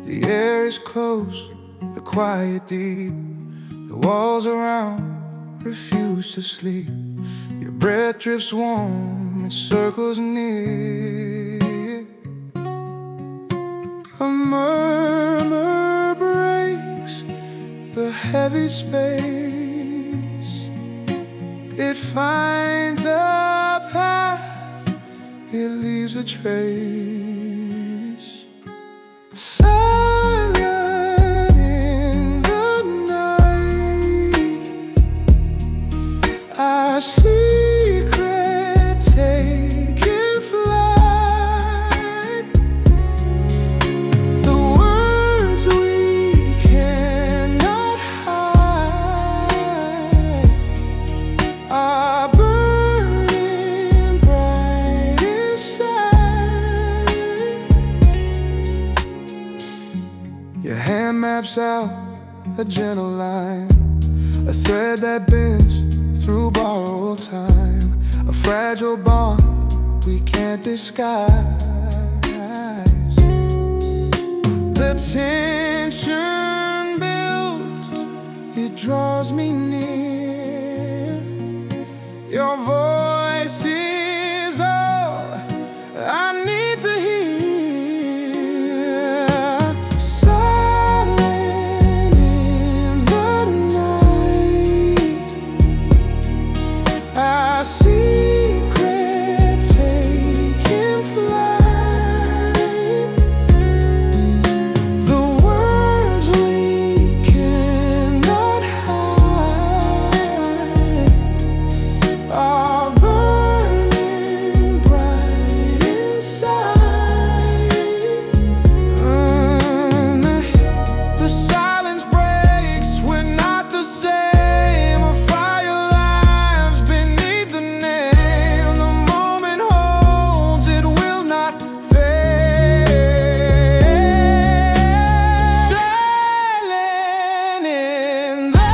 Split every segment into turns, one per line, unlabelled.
The air is close, the quiet deep. The walls around refuse to sleep. Your breath drifts warm, it circles near. A murmur breaks the heavy space. It finds a path, it leaves a trace. Silent in the night, our secret taking flight. The words we cannot hide are burning bright inside. Your hand maps out a gentle line, a thread that bends through borrowed time, a fragile bond we can't disguise. The tension builds, it draws me near. Your voice is all I need to hear. Silent in the night, our secret taking flight. The words we cannot hide are burning bright inside. The silence breaks, we're not the same. A fire lives beneath the name. The moment holds, it will not fade. Silent in the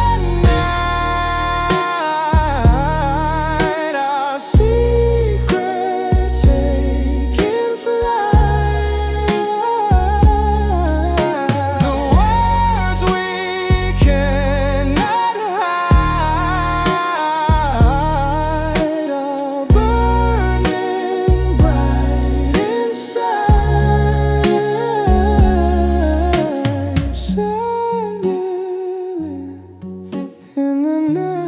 night, our secret taking flight. The words we cannot hide are burning bright inside. Silent in the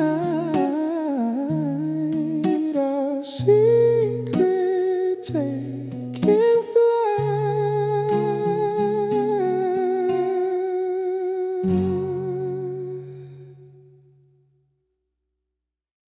night, our secret taking flight.